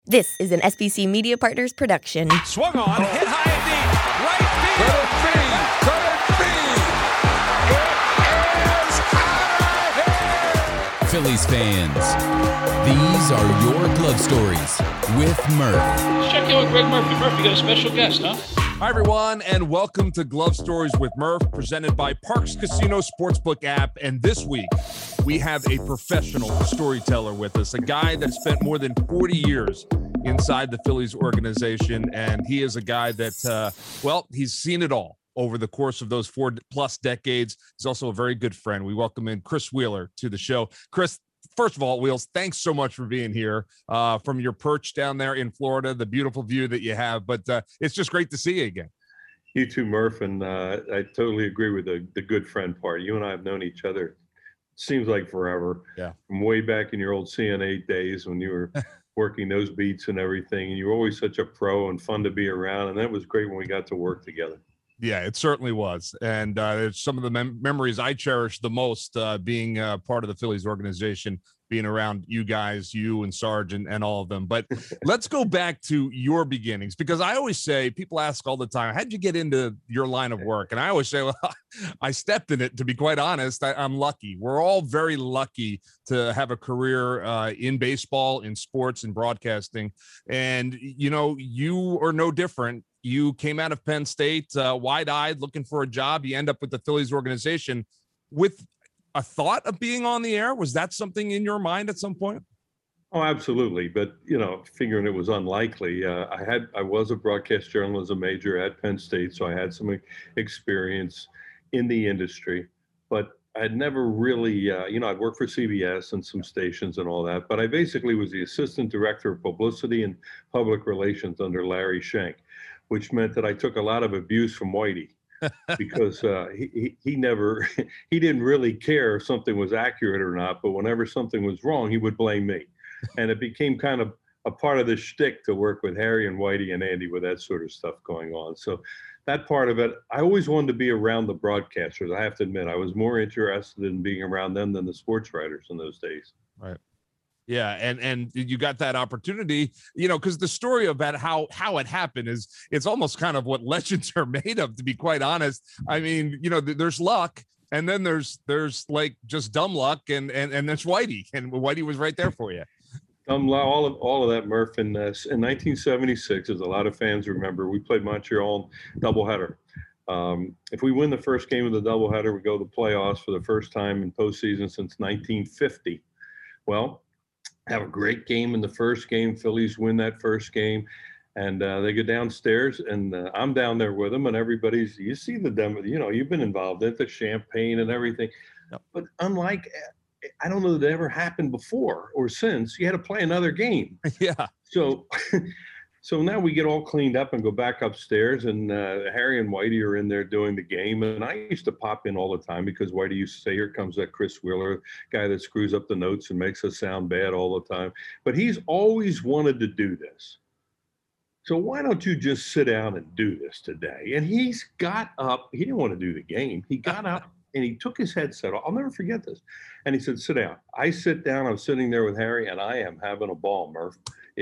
This is an SBC Media Partners production. Swung on, hit high and deep, right field. Phillies fans, these are your glove stories with Murph. Let's check in with Greg Murphy. Murphy, you got a special guest, huh? Hi, everyone, and welcome to Glove Stories with Murph, presented by Parx Casino Sportsbook app. And this week, we have a professional storyteller with us, a guy that spent more than 40 years inside the Phillies organization. And he is a guy that, he's seen it all over the course of those 4+ decades. He's also a very good friend. We welcome in Chris Wheeler to the show. Chris, first of all, Wheels, thanks so much for being here from your perch down there in Florida, the beautiful view that you have. But it's just great to see you again. You too, Murph, and I totally agree with the good friend part. You and I have known each other, seems like forever. Yeah. From way back in your old CNA days when you were working those beats and everything. And you were always such a pro and fun to be around. And that was great when we got to work together. Yeah, it certainly was. And it's some of the memories I cherish the most, being part of the Phillies organization, being around you guys, you and Sarge and all of them. But let's go back to your beginnings, because I always say, people ask all the time, how'd you get into your line of work? And I always say, well, I stepped in it. To be quite honest, I'm lucky. We're all very lucky to have a career in baseball, in sports, and broadcasting. And, you know, you are no different. You came out of Penn State wide-eyed, looking for a job. You end up with the Phillies organization with a thought of being on the air. Was that something in your mind at some point? Oh, absolutely. But, you know, figuring it was unlikely, I was a broadcast journalism major at Penn State, so I had some experience in the industry. But I'd never really, I'd worked for CBS and some stations and all that. But I basically was the assistant director of publicity and public relations under Larry Schenk, which meant that I took a lot of abuse from Whitey. Because he didn't really care if something was accurate or not, but whenever something was wrong, he would blame me. And it became kind of a part of the shtick to work with Harry and Whitey and Andy with that sort of stuff going on. So that part of it, I always wanted to be around the broadcasters. I have to admit, I was more interested in being around them than the sports writers in those days. Right. Yeah, and you got that opportunity, you know, because the story about how it happened it's almost kind of what legends are made of, to be quite honest. I mean, you know, there's luck, and then there's like just dumb luck, and there's Whitey, and Whitey was right there for you. All of that, Murph. In 1976, as a lot of fans remember, we played Montreal doubleheader. If we win the first game of the doubleheader, we go to the playoffs for the first time in postseason since 1950. Well, have a great game in the first game. Phillies win that first game, and they go downstairs, and I'm down there with them, and everybody's, you see the demo, you know, you've been involved in the champagne and everything. Yep. But unlike, I don't know that it ever happened before or since, you had to play another game. Yeah. So now we get all cleaned up and go back upstairs, and Harry and Whitey are in there doing the game. And I used to pop in all the time because Whitey used to say, here comes that Chris Wheeler, guy that screws up the notes and makes us sound bad all the time. But he's always wanted to do this. So why don't you just sit down and do this today? And he's got up. He didn't want to do the game. He got up and he took his headset off. I'll never forget this. And he said, sit down. I sit down. I'm sitting there with Harry, and I am having a ball, Murph.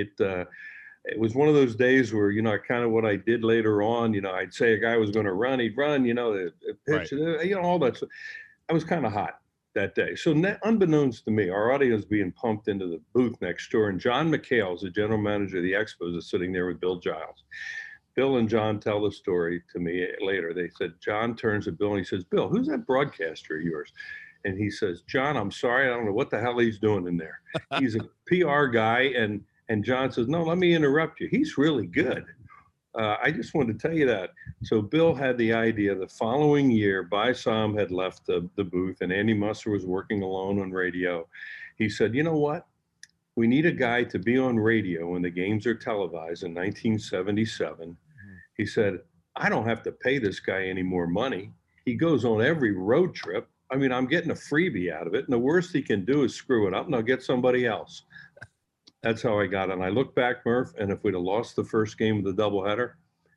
It was one of those days where, you know, kind of what I did later on, you know, I'd say a guy was going to run, he'd run, you know, the pitch, right. You know, all that stuff. I was kind of hot that day. So unbeknownst to me, our audio was being pumped into the booth next door, and John McHale, the general manager of the Expos, is sitting there with Bill Giles. Bill and John tell the story to me later. They said, John turns to Bill and he says, Bill, who's that broadcaster of yours? And he says, John, I'm sorry, I don't know what the hell he's doing in there. He's a PR guy, and John says, no, let me interrupt you. He's really good. I just wanted to tell you that. So Bill had the idea the following year, Baisam had left the booth, and Andy Musser was working alone on radio. He said, you know what? We need a guy to be on radio when the games are televised in 1977. Mm-hmm. He said, I don't have to pay this guy any more money. He goes on every road trip. I mean, I'm getting a freebie out of it. And the worst he can do is screw it up, and I'll get somebody else. That's how I got it. And I look back, Murph, and if we'd have lost the first game of the doubleheader,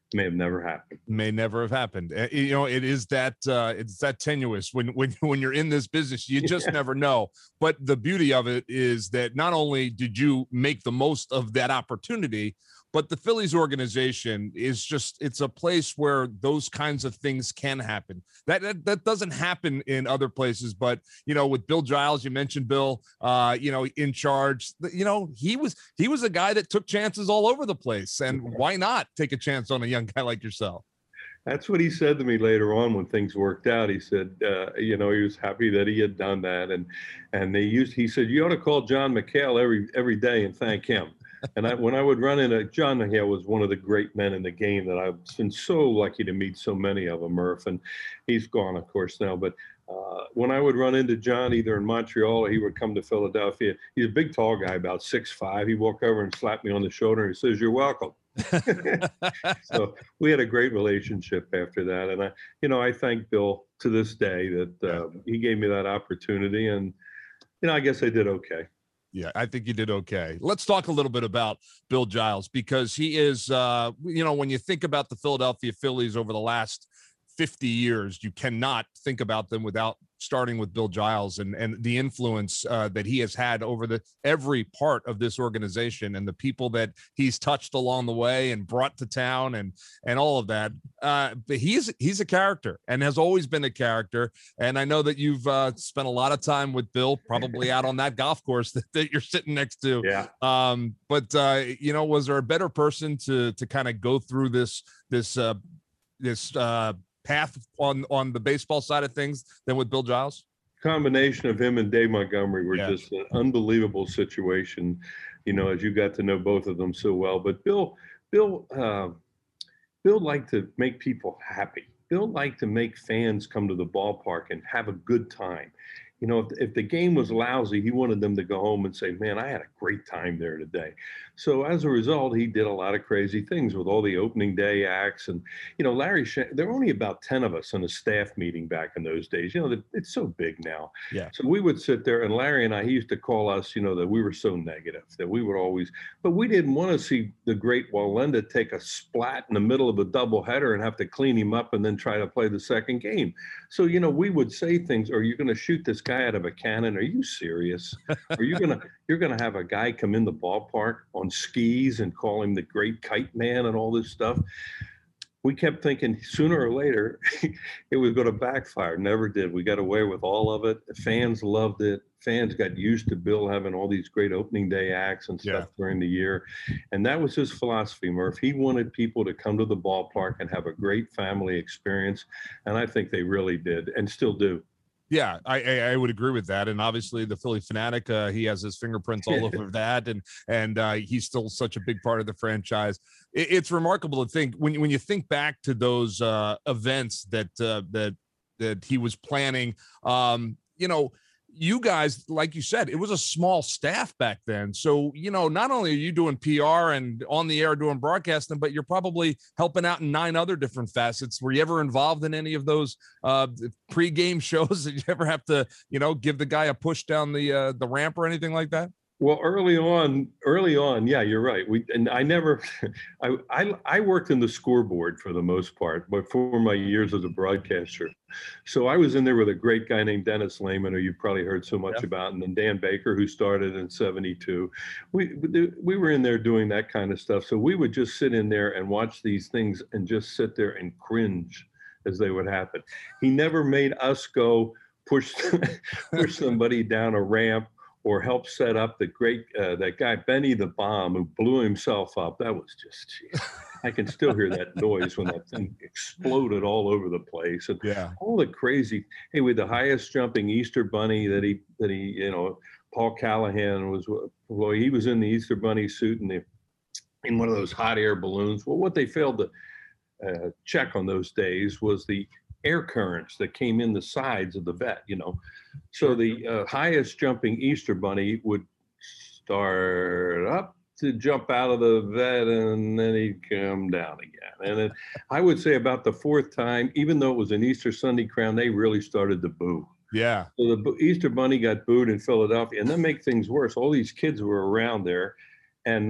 may have never happened. May never have happened. You know, it is that it's that tenuous when you're in this business, you just never know. But the beauty of it is that not only did you make the most of that opportunity, but the Phillies organization is just, it's a place where those kinds of things can happen. That doesn't happen in other places. But, you know, with Bill Giles, you mentioned Bill, you know, in charge, you know, he was a guy that took chances all over the place. And why not take a chance on a young guy like yourself? That's what he said to me later on when things worked out. He said, you know, he was happy that he had done that. And he said, you ought to call John McHale every day and thank him. And when I would run into John McHale, was one of the great men in the game that I've been so lucky to meet so many of them, Murph, and he's gone, of course, now. But when I would run into John, either in Montreal or he would come to Philadelphia, he's a big, tall guy, about 6'5". He'd walk over and slap me on the shoulder and he says, "You're welcome." So we had a great relationship after that. And I thank Bill to this day that he gave me that opportunity. And, you know, I guess I did okay. Yeah, I think you did okay. Let's talk a little bit about Bill Giles, because he is, you know, when you think about the Philadelphia Phillies over the last 50 years, you cannot think about them without starting with Bill Giles and the influence that he has had over every part of this organization and the people that he's touched along the way and brought to town and all of that. But he's a character and has always been a character. And I know that you've spent a lot of time with Bill, probably out on that golf course that you're sitting next to. Yeah. But you know, was there a better person to kind of go through this path on the baseball side of things than with Bill Giles? Combination of him and Dave Montgomery were just an unbelievable situation, you know, as you got to know both of them so well. But Bill liked to make people happy. Bill liked to make fans come to the ballpark and have a good time. You know, if the game was lousy, he wanted them to go home and say, "Man, I had a great time there today." So as a result, he did a lot of crazy things with all the opening day acts. And, you know, there were only about 10 of us in a staff meeting back in those days. You know, it's so big now. Yeah. So we would sit there, and Larry and he used to call us, you know, that we were so negative, that we would always, but we didn't want to see the great Wallenda take a splat in the middle of a doubleheader and have to clean him up and then try to play the second game. So, you know, we would say things, "Are you going to shoot this guy out of a cannon? Are you serious? Are you you're going to have a guy come in the ballpark on skis and call him the great kite man and all this stuff?" We kept thinking sooner or later it was going to backfire. Never did. We got away with all of it. Fans loved it. Fans got used to Bill having all these great opening day acts and stuff during the year. And that was his philosophy, Murph. He wanted people to come to the ballpark and have a great family experience. And I think they really did and still do. Yeah, I would agree with that. And obviously the Philly fanatic, he has his fingerprints all over that. And he's still such a big part of the franchise. It's remarkable to think when you think back to those events that he was planning, you know, you guys, like you said, it was a small staff back then. So, you know, not only are you doing PR and on the air doing broadcasting, but you're probably helping out in 9 other different facets. Were you ever involved in any of those pre-game shows? Did you ever have to, you know, give the guy a push down the ramp or anything like that? Well, early on, yeah, you're right. I worked in the scoreboard for the most part, but for my years as a broadcaster. So I was in there with a great guy named Dennis Lehman, who you've probably heard so much about, and then Dan Baker, who started in '72. We were in there doing that kind of stuff. So we would just sit in there and watch these things and just sit there and cringe as they would happen. He never made us go push somebody down a ramp or help set up that guy, Benny the Bomb, who blew himself up. That was just, geez, I can still hear that noise when that thing exploded all over the place. And all the crazy, hey, with the highest jumping Easter Bunny that he, you know, Paul Callahan he was in the Easter Bunny suit and in one of those hot air balloons. Well, what they failed to check on those days was the air currents that came in the sides of the vet, you know. So the highest jumping Easter Bunny would start up to jump out of the vet and then he'd come down again. And I would say about the 4th time, even though it was an Easter Sunday crown, they really started to boo. Yeah. So the Easter Bunny got booed in Philadelphia. And that make things worse. All these kids were around there. And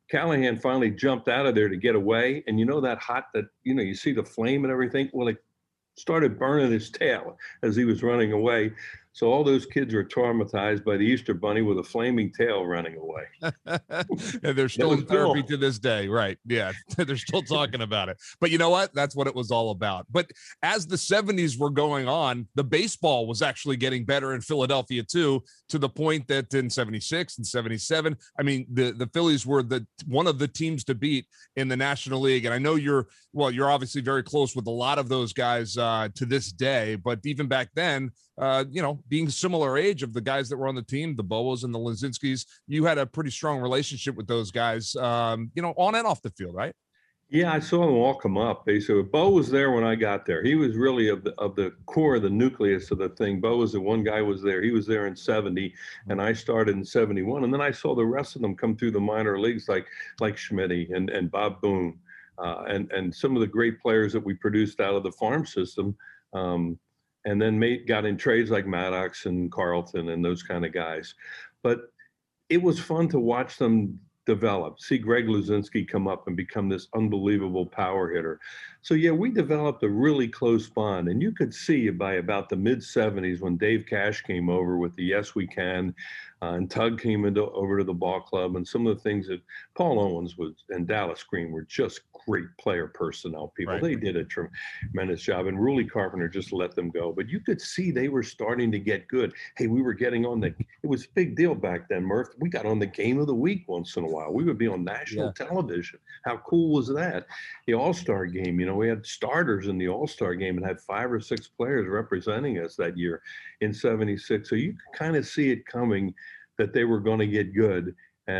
Callahan finally jumped out of there to get away. And you know that you see the flame and everything? Well, it started burning his tail as he was running away. So all those kids were traumatized by the Easter Bunny with a flaming tail running away. And they're still in therapy to this day, right? Yeah, they're still talking about it. But you know what? That's what it was all about. But as the 70s were going on, the baseball was actually getting better in Philadelphia too, to the point that in 76 and 77, I mean, the Phillies were one of the teams to beat in the National League. And I know you're obviously very close with a lot of those guys to this day, but even back then, being similar age of the guys that were on the team, the Boas and the Lazinskis, you had a pretty strong relationship with those guys, on and off the field, right? Yeah, I saw them all come up. Basically, Bo was there when I got there. He was really of the core, the nucleus of the thing. Bo was the one guy was there. He was there in 70, and I started in 71. And then I saw the rest of them come through the minor leagues, like Schmitty and Bob Boone, and some of the great players that we produced out of the farm system. And then got in trades like Maddox and Carlton and those kind of guys. But it was fun to watch them develop, see Greg Luzinski come up and become this unbelievable power hitter. So, yeah, we developed a really close bond. And you could see by about the mid-70s when Dave Cash came over with the Yes We Can, and Tug came over to the ball club, and some of the things that Paul Owens and Dallas Green were just great player personnel people. Right. They did a tremendous job, and Ruley Carpenter just let them go. But you could see they were starting to get good. Hey, we were getting on it was a big deal back then, Murph. We got on the Game of the Week once in a while. We would be on national television. How cool was that? The All-Star game, we had starters in the All-Star game and had 5 or 6 players representing us that year in 76. So you could kind of see it coming that they were going to get good.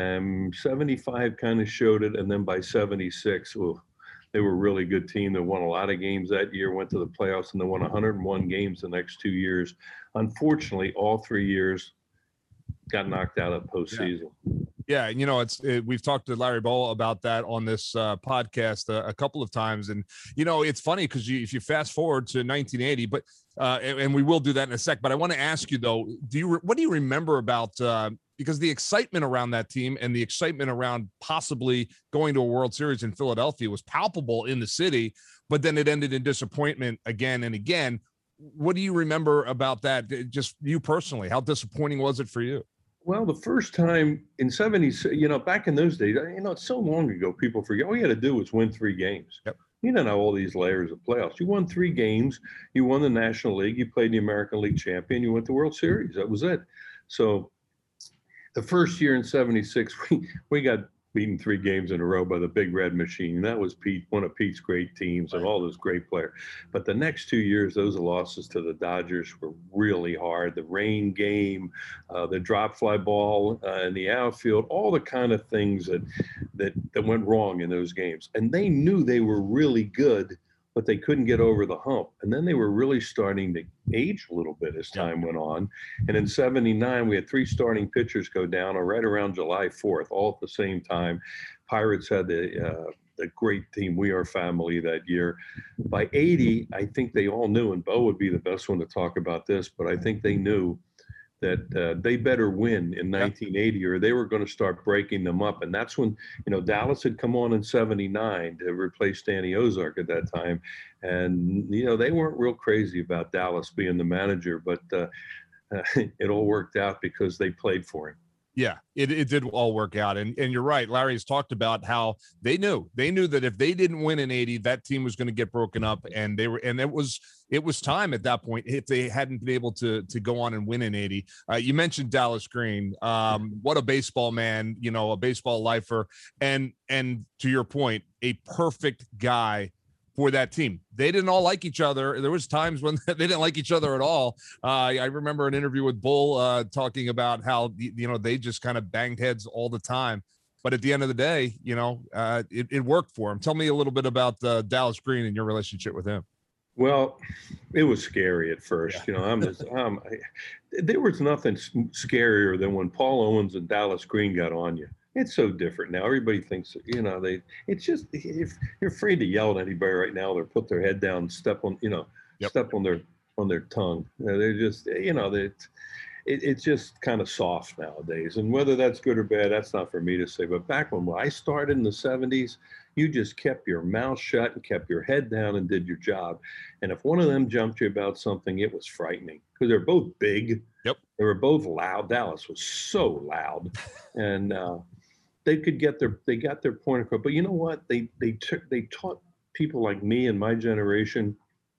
75 kind of showed it. And then by 76, they were a really good team. They won a lot of games that year, went to the playoffs, and they won 101 games the next 2 years. Unfortunately, all 3 years got knocked out of postseason. Yeah, we've talked to Larry Bowa about that on this podcast a couple of times, and it's funny because if you fast forward to 1980, but and we will do that in a sec. But I want to ask you though, what do you remember about? Because the excitement around that team and the excitement around possibly going to a World Series in Philadelphia was palpable in the city, but then it ended in disappointment again and again. What do you remember about that? Just you personally, how disappointing was it for you? Well, the first time in 70s, back in those days, it's so long ago, people forget all you had to do was win 3 games. Yep. You didn't have all these layers of playoffs. You won 3 games. You won the National League. You played the American League champion. You went to the World Series. That was it. So the first year in 76, we got beaten 3 games in a row by the Big Red Machine. That was one of Pete's great teams and all those great players. But the next 2 years, those losses to the Dodgers were really hard. The rain game, the drop fly ball in the outfield, all the kind of things that went wrong in those games. And they knew they were really good, but they couldn't get over the hump. And then they were really starting to age a little bit as time went on. And in 79, we had 3 starting pitchers go down right around July 4th, all at the same time. Pirates had the great team, We Are Family, that year. By 80, I think they all knew, and Bo would be the best one to talk about this, but I think they knew that they better win in 1980 or they were going to start breaking them up. And that's when, Dallas had come on in 79 to replace Danny Ozark at that time. And, they weren't real crazy about Dallas being the manager, but it all worked out because they played for him. Yeah, it did all work out. And you're right. Larry's talked about how they knew that if they didn't win in 80, that team was going to get broken up. And it was time at that point if they hadn't been able to go on and win in 80. You mentioned Dallas Green. What a baseball man, a baseball lifer. And to your point, a perfect guy for that team. They didn't all like each other. There was times when they didn't like each other at all. I remember an interview with Bull talking about how, they just kind of banged heads all the time. But at the end of the day, it worked for him. Tell me a little bit about Dallas Green and your relationship with him. Well, it was scary at first. There was nothing scarier than when Paul Owens and Dallas Green got on you. It's so different now. Everybody thinks, it's just, if you're afraid to yell at anybody right now, they'll put their head down, step on, step on their tongue. They're just, it's just kind of soft nowadays. And whether that's good or bad, that's not for me to say. But back when I started in the 70s, you just kept your mouth shut and kept your head down and did your job. And if one of them jumped you about something, it was frightening because they're both big. Yep. They were both loud. Dallas was so loud, and they got their point across. But you know what? They taught people like me and my generation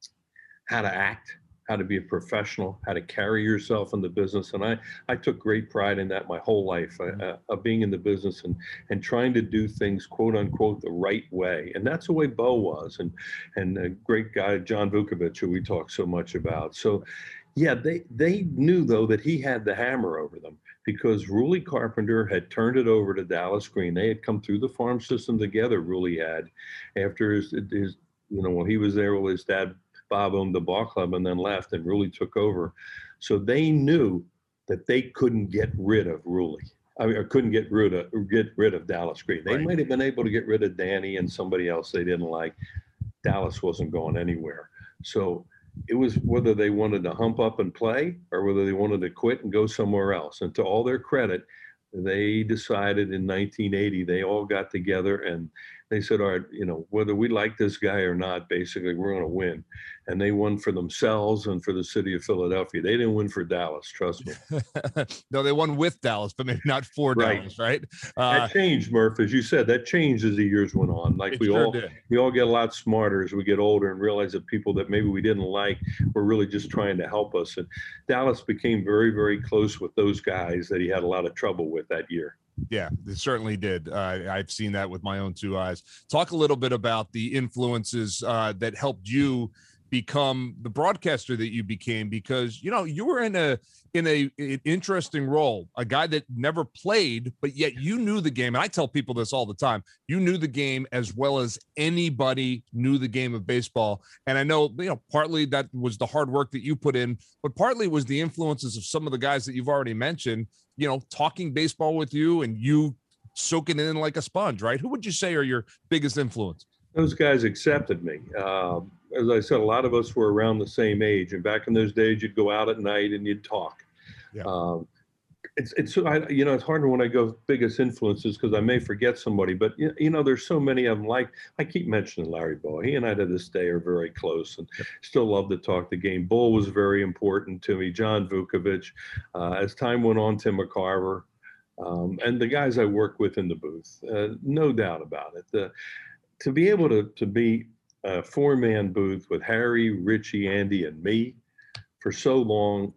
how to act, how to be a professional, how to carry yourself in the business. And I took great pride in that my whole life, of being in the business and trying to do things, quote unquote, the right way. And that's the way Bo was, and a great guy, John Vukovic, who we talk so much about. So yeah, they knew though that he had the hammer over them because Ruly Carpenter had turned it over to Dallas Green. They had come through the farm system together, Ruly had, after his when he was there, well, his dad, Bob, owned the ball club and then left, and Ruly took over. So they knew that they couldn't get rid of Ruly. Or couldn't get rid of Dallas Green. They might have been able to get rid of Danny and somebody else they didn't like. Dallas wasn't going anywhere. So it was whether they wanted to hump up and play or whether they wanted to quit and go somewhere else. And to all their credit, they decided in 1980, they all got together and they said, all right, whether we like this guy or not, basically, we're going to win. And they won for themselves and for the city of Philadelphia. They didn't win for Dallas, trust me. No, they won with Dallas, but maybe not for Dallas, right? That changed, Murph, as you said. That changed as the years went on. Like we all get a lot smarter as we get older and realize that people that maybe we didn't like were really just trying to help us. And Dallas became very, very close with those guys that he had a lot of trouble with that year. Yeah, it certainly did. I've seen that with my own two eyes. Talk a little bit about the influences that helped you become the broadcaster that you became, because you were in an interesting role, a guy that never played, but yet you knew the game. And I tell people this all the time: you knew the game as well as anybody knew the game of baseball. And I know partly that was the hard work that you put in, but partly was the influences of some of the guys that you've already mentioned, talking baseball with you and you soaking it in like a sponge, right? Who would you say are your biggest influence? Those guys accepted me. As I said, a lot of us were around the same age, and back in those days, you'd go out at night and you'd talk. Yeah. It's harder when I go biggest influences because I may forget somebody, but there's so many of them. Like I keep mentioning Larry Bowa. He and I to this day are very close and still love to talk the game. Bull was very important to me. John Vukovic. As time went on, Tim McCarver, and the guys I work with in the booth. No doubt about it. To be able to be a four-man booth with Harry, Richie, Andy, and me for so long,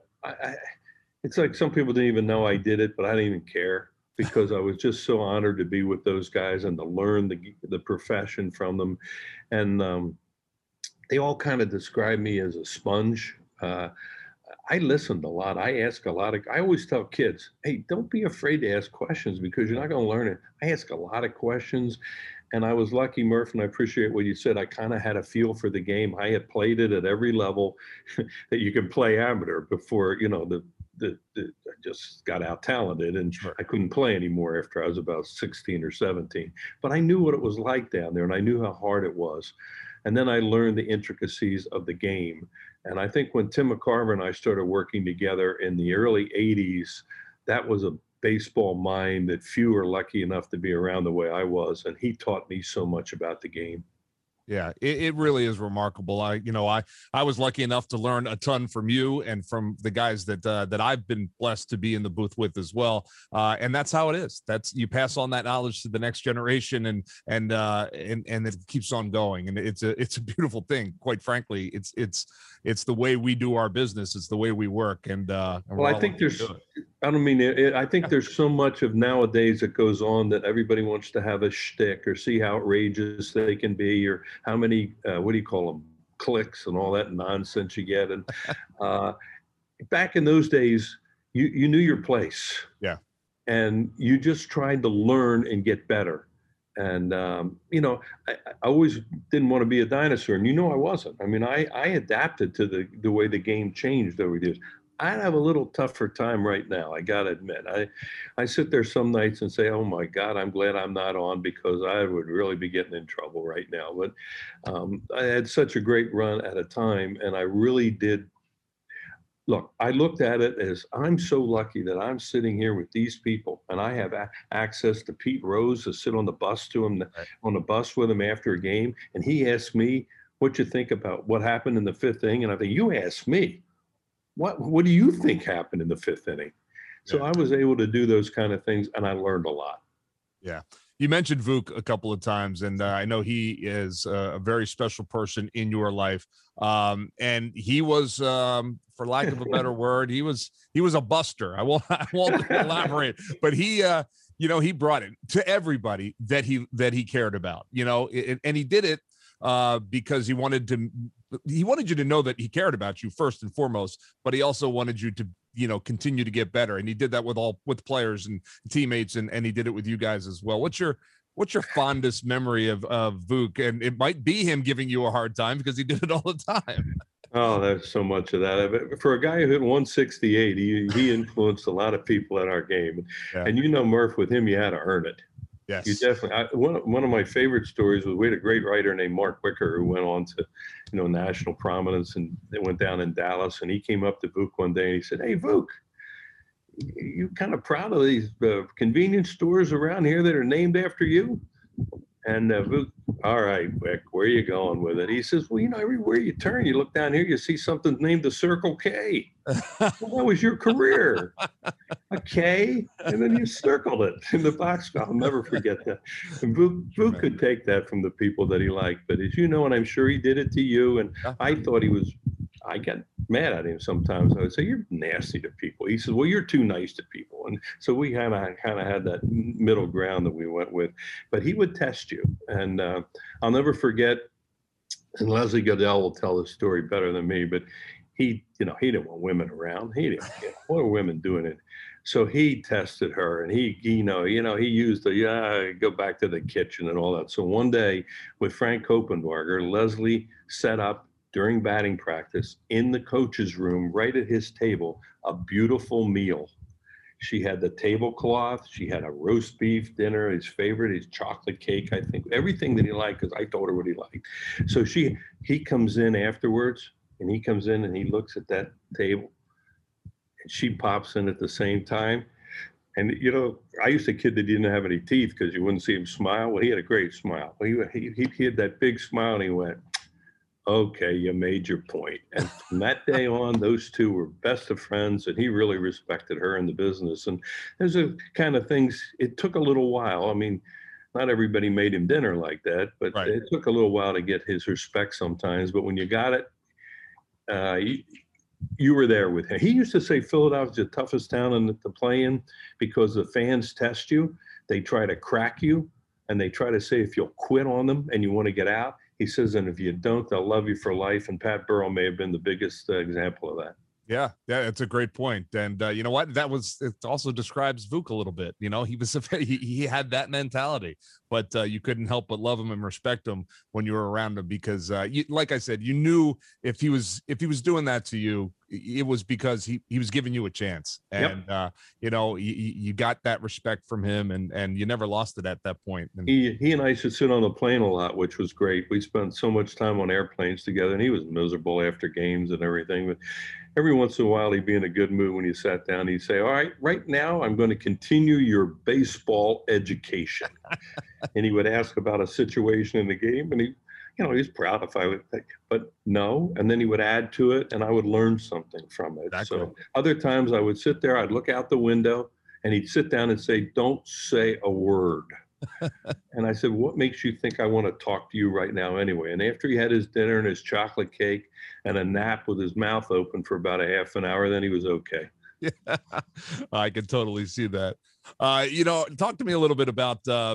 it's like some people didn't even know I did it, but I didn't even care because I was just so honored to be with those guys and to learn the profession from them. And they all kind of describe me as a sponge. I listened a lot. I ask a lot I always tell kids, hey, don't be afraid to ask questions because you're not going to learn it. I ask a lot of questions. And I was lucky, Murph, and I appreciate what you said. I kind of had a feel for the game. I had played it at every level that you can play amateur before, I just got out talented and I couldn't play anymore after I was about 16 or 17. But I knew what it was like down there and I knew how hard it was. And then I learned the intricacies of the game. And I think when Tim McCarver and I started working together in the early 80s, that was a baseball mind that few are lucky enough to be around the way I was. And he taught me so much about the game. Yeah, it really is remarkable. I was lucky enough to learn a ton from you and from the guys that I've been blessed to be in the booth with as well. And that's how it is. You pass on that knowledge to the next generation, and it keeps on going. And it's a beautiful thing. Quite frankly, it's the way we do our business. It's the way we work. And I think I think there's so much of nowadays that goes on that everybody wants to have a shtick or see how outrageous they can be or how many, what do you call them, clicks and all that nonsense you get. And back in those days, you knew your place. Yeah. And you just tried to learn and get better. And, I always didn't want to be a dinosaur. And I wasn't. I mean, I adapted to the way the game changed over the years. I'd have a little tougher time right now, I got to admit. I sit there some nights and say, oh, my God, I'm glad I'm not on because I would really be getting in trouble right now. But I had such a great run at a time, and I really did. look, I looked at it as I'm so lucky that I'm sitting here with these people, and I have access to Pete Rose to sit on the bus to him, Right. on the bus with him after a game, and he asked me, "What you think about what happened in the fifth inning?" And I think, you asked me, what do you think happened in the fifth inning? So Yeah. I was able to do those kind of things, and I learned a lot. Yeah. You mentioned Vuk a couple of times, and I know he is a very special person in your life. And he was, for lack of a better word, he was a buster. I won't elaborate, but he, he brought it to everybody that he cared about, and he did it because he wanted you to know that he cared about you first and foremost, but he also wanted you to continue to get better, and he did that with players and teammates, and he did it with you guys as well. What's your fondest memory of Vuk? And it might be him giving you a hard time because he did it all the time. Oh, there's so much of that. For a guy who hit 168, he influenced a lot of people at our game. Yeah. And Murph, with him, you had to earn it. Yes. You definitely. One of my favorite stories was we had a great writer named Mark Wicker who went on to, national prominence, and they went down in Dallas, and he came up to Vuk one day and he said, "Hey, Vuk, you kind of proud of these convenience stores around here that are named after you?" And Vuk, "All right, Wick, where are you going with it?" He says, "Well, everywhere you turn, you look down here, you see something named the Circle K. Well, that was your career. A K, and then you circled it in the box." I'll never forget that. And Vuk could take that from the people that he liked, but as you know, and I'm sure he did it to you, and I thought I got mad at him sometimes. I would say, "You're nasty to people." He says, "Well, you're too nice to people." And so we kind of had that middle ground that we went with, but he would test you. And I'll never forget, and Leslie Goodell will tell the story better than me, but he didn't want women around. He didn't care. What are women doing it? So he tested her, and he used the go back to the kitchen and all that. So one day with Frank Koppenbarger, Leslie set up during batting practice in the coach's room, right at his table, a beautiful meal. She had the tablecloth. She had a roast beef dinner, his favorite, his chocolate cake, I think, everything that he liked, because I told her what he liked. So he comes in afterwards, and he comes in and he looks at that table, and she pops in at the same time. And, I used to kid that he didn't have any teeth because you wouldn't see him smile. Well, he had a great smile. He had that big smile, and he went, "Okay, you made your point." And from that day on, those two were best of friends, and he really respected her in the business. And there's a kind of things, it took a little while. I mean, not everybody made him dinner like that, but Right. It took a little while to get his respect sometimes. But when you got it, you were there with him. He used to say Philadelphia's the toughest town to play in because the fans test you. They try to crack you, and they try to say if you'll quit on them and you want to get out. He says, and if you don't, they'll love you for life. And Pat Burrell may have been the biggest example of that. Yeah, that's a great point. And you know what? It also describes Vuk a little bit. He was he had that mentality, but you couldn't help but love him and respect him when you were around him because, like I said, you knew if he was doing that to you, it was because he was giving you a chance. And you got that respect from him, and you never lost it at that point. And he and I used to sit on the plane a lot, which was great. We spent so much time on airplanes together, and he was miserable after games and everything. But every once in a while, he'd be in a good mood when you sat down. He'd say, "All right, right now, I'm going to continue your baseball education." And he would ask about a situation in the game, and he's proud if I would think, but no. And then he would add to it, and I would learn something from it. Exactly. So other times I would sit there, I'd look out the window, and he'd sit down and say, "Don't say a word." And I said, "What makes you think I want to talk to you right now anyway?" And after he had his dinner and his chocolate cake and a nap with his mouth open for about a half an hour, then he was okay. Yeah, I can totally see that. Talk to me a little bit about the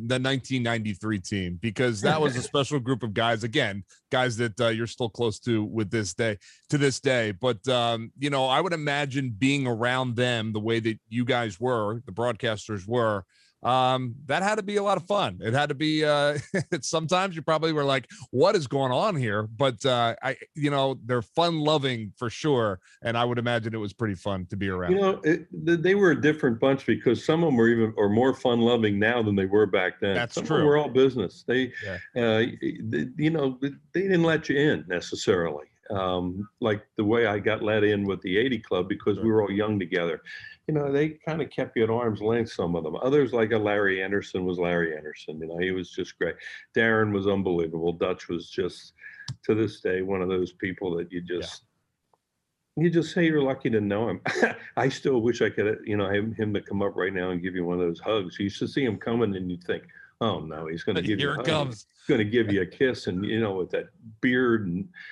1993 team, because that was a special group of guys. Again, guys that you're still close to to this day. But I would imagine being around them the way that you guys were, the broadcasters were. That had to be a lot of fun. It had to be sometimes you probably were like, what is going on here? But they're fun loving for sure, and I would imagine it was pretty fun to be around. They were a different bunch because some of them are more fun loving now than they were back then. That's some true. Of them were all business. They didn't let you in necessarily. like the way I got let in with the 80 Club because we were all young together. You know, they kind of kept you at arm's length, some of them. Others, like a Larry Anderson, was Larry Anderson. You know, he was just great. Darren was unbelievable. Dutch was just, to this day, one of those people that you just say you're lucky to know him. I still wish I could, you know, have him to come up right now and give you one of those hugs. You used to see him coming and you'd think, oh no, he's going to give you a hug. Here it comes. He's going to give you a kiss, and you know, with that beard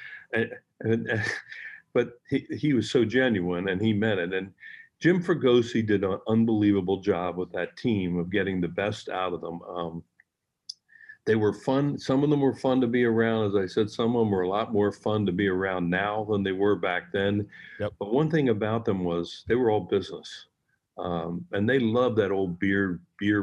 and but he was so genuine and he meant it. And Jim Fregosi did an unbelievable job with that team of getting the best out of them. They were fun. Some of them were fun to be around. As I said, some of them were a lot more fun to be around now than they were back then. Yep. But one thing about them was they were all business. And they loved that old beer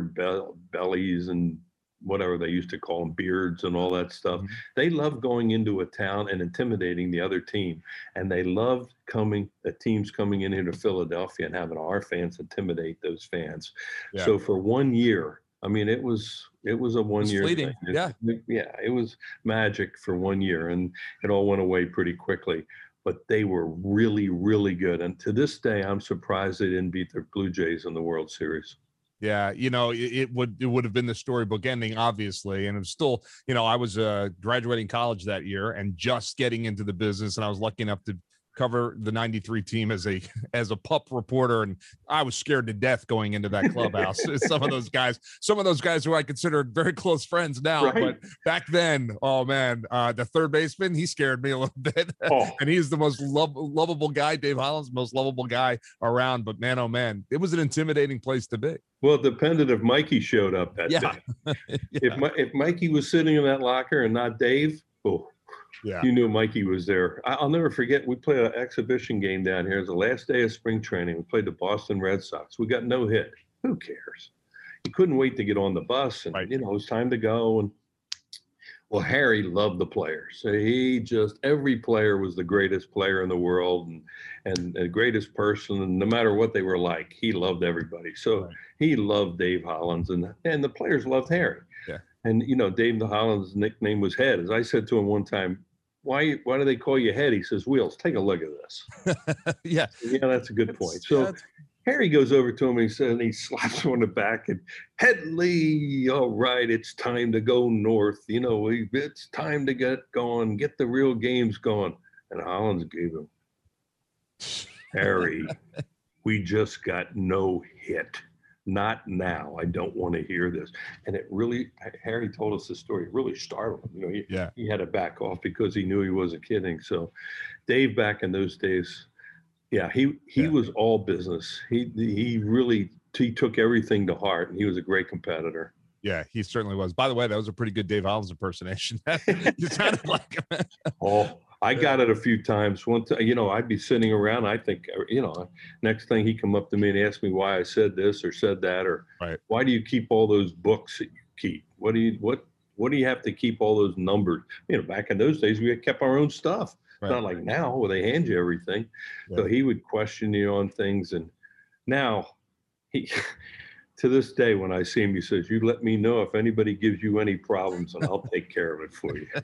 bellies and whatever they used to call them, beards and all that stuff. Mm-hmm. They loved going into a town and intimidating the other team. And they loved teams coming in here to Philadelphia and having our fans intimidate those fans. Yeah. So for 1 year, I mean, it was a 1 year thing. It was magic for 1 year, and it all went away pretty quickly. But they were really, really good. And to this day, I'm surprised they didn't beat the Blue Jays in the World Series. Yeah, you know, it would have been the storybook ending, obviously, and it was still, you know, I was graduating college that year and just getting into the business, and I was lucky enough to cover the 93 team as a pup reporter, and I was scared to death going into that clubhouse. some of those guys who I consider very close friends now, right? But back then, oh man, the third baseman, he scared me a little bit. And he's the most lovable guy. Dave Holland's the most lovable guy around, but man, oh man, it was an intimidating place to be. Well, it depended if Mikey showed up that day. If Mikey was sitting in that locker and not Dave, you knew Mikey was there. I'll never forget, we played an exhibition game down here. It was the last day of spring training. We played the Boston Red Sox. We got no hit. Who cares? He couldn't wait to get on the bus, and you know, it was time to go. And well, Harry loved the players. Every player was the greatest player in the world and the greatest person. And no matter what they were like, he loved everybody. So he loved Dave Hollins, and the players loved Harry. Yeah. And, you know, Dave Holland's nickname was Head. As I said to him one time, why do they call you Head? He says, Wheels, take a look at this. Yeah, that's a good point. So Harry goes over to him and he slaps him on the back and, Headley, all right, it's time to go north. You know, it's time to get going, get the real games going. And Hollins gave him, Harry, we just got no hit. Not now. I don't want to hear this. And it really, Harry told us the story. It really startled him. You know, he had to back off because he knew he wasn't kidding. So Dave, back in those days, he was all business. He really took everything to heart, and he was a great competitor. Yeah, he certainly was. By the way, that was a pretty good Dave Hollins impersonation. You sounded like him. I got it a few times. One time, you know, I'd be sitting around. I think, you know, next thing he'd come up to me and ask me why I said this or said that, or why do you keep all those books that you keep? What do you have to keep all those numbers? You know, back in those days, we had kept our own stuff. It's not like now where they hand you everything. Yeah. So he would question you on things, and now he. To this day, when I see him, he says, "You let me know if anybody gives you any problems, and I'll take care of it for you."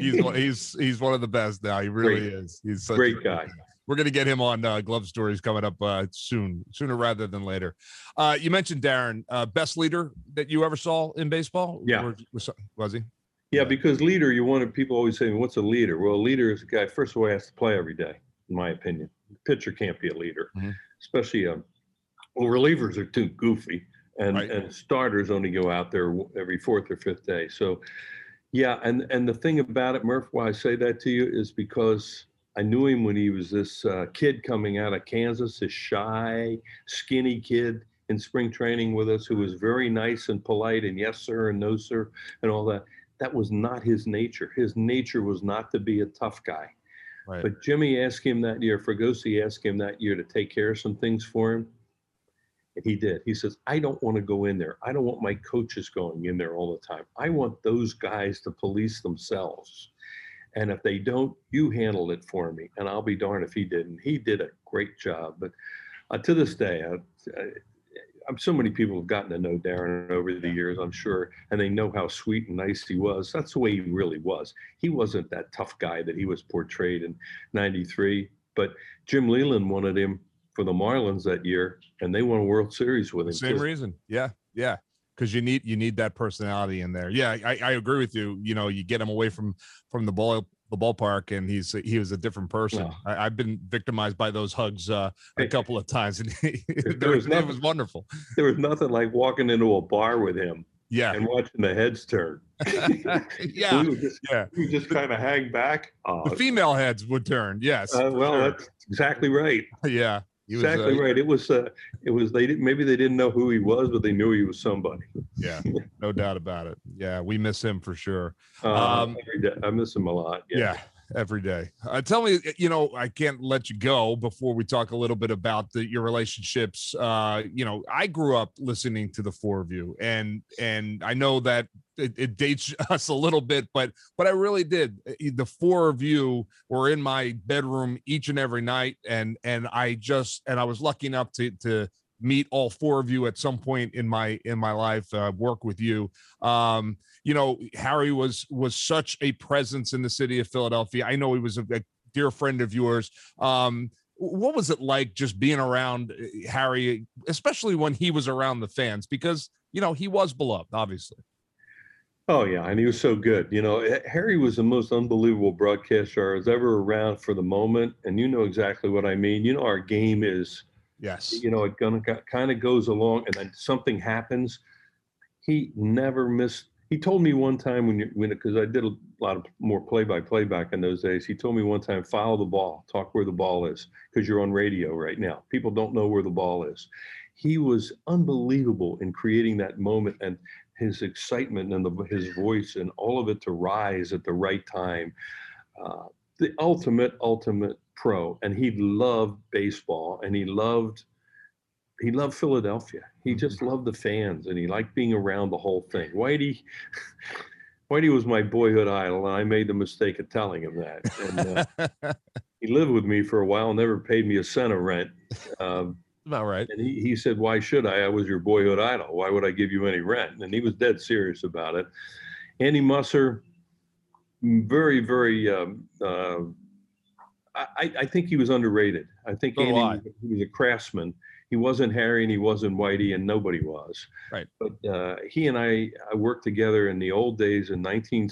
he's one of the best now. He really is. He's such great guy. We're going to get him on Glove Stories coming up sooner rather than later. You mentioned Darren, best leader that you ever saw in baseball. Yeah, was he? Yeah, because leader, people always say, "What's a leader?" Well, a leader is a guy, first of all, has to play every day. In my opinion, the pitcher can't be a leader, especially relievers are too goofy. And starters only go out there every fourth or fifth day. So, and the thing about it, Murph, why I say that to you is because I knew him when he was this kid coming out of Kansas, this shy, skinny kid in spring training with us who was very nice and polite and yes, sir, and no, sir, and all that. That was not his nature. His nature was not to be a tough guy. Right. But Jimmy asked him that year, Fregosi asked him that year to take care of some things for him. And he did. He says, I don't want to go in there. I don't want my coaches going in there all the time. I want those guys to police themselves. And if they don't, you handle it for me. And I'll be darned if he didn't. He did a great job. But to this day, so many people have gotten to know Darren over the years, I'm sure, and they know how sweet and nice he was. That's the way he really was. He wasn't that tough guy that he was portrayed in '93, but Jim Leyland wanted him for the Marlins that year, and they won a World Series with him. Same reason. Yeah. Because you need that personality in there. Yeah, I agree with you. You know, you get him away from the ballpark, and he was a different person. Wow. I've been victimized by those hugs a couple of times, and it was wonderful. There was nothing like walking into a bar with him. Yeah, and watching the heads turn. Yeah, we just kind of hang back. The female heads would turn. Yes. Well, sure. That's exactly right. Yeah. Exactly right. It was maybe they didn't know who he was, but they knew he was somebody. Yeah, no doubt about it. Yeah, we miss him for sure. Every day. I miss him a lot. Yeah, every day. Tell me, you know, I can't let you go before we talk a little bit about your relationships. You know, I grew up listening to the four of you, and I know that it dates us a little bit, but I really did. The four of you were in my bedroom each and every night, and I was lucky enough to meet all four of you at some point in my life, work with you. You know, Harry was such a presence in the city of Philadelphia. I know he was a dear friend of yours. What was it like just being around Harry, especially when he was around the fans? Because, you know, he was beloved, obviously. Oh, yeah, and he was so good. You know, Harry was the most unbelievable broadcaster I was ever around for the moment, and you know exactly what I mean. You know, our game is, yes, you know, it kind of goes along, and then something happens. He never missed. He told me one time because I did a lot of more play-by-play back in those days. He told me one time, follow the ball, talk where the ball is, because you're on radio right now. People don't know where the ball is. He was unbelievable in creating that moment, and his excitement and his voice and all of it to rise at the right time. The ultimate pro. And he loved baseball, and he loved Philadelphia. He just loved the fans, and he liked being around the whole thing. Whitey was my boyhood idol, and I made the mistake of telling him that. And he lived with me for a while, never paid me a cent of rent. About right. And he said, why should I? I was your boyhood idol. Why would I give you any rent? And he was dead serious about it. Andy Musser, very, very, I think he was underrated. I think Andy, he was a craftsman. He wasn't Harry, and he wasn't Whitey, and nobody was. Right. But he and I worked together in the old days in